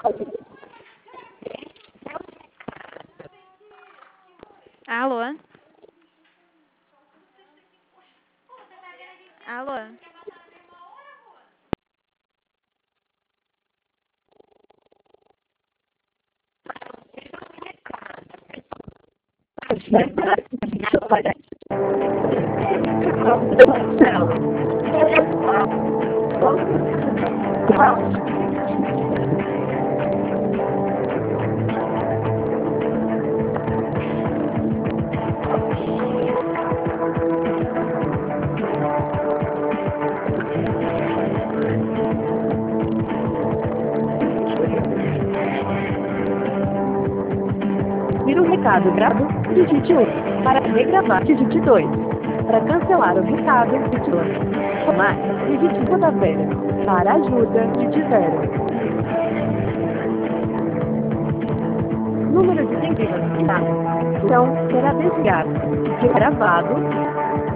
Alô? Alô? Ouvir o recado gravado, digite 1. Para regravar, digite 2. Para cancelar o recado, digite 1. Mais, digite segunda-feira. Para ajuda, digite 0. Número de centímetros. Então, será desligado. Gravado.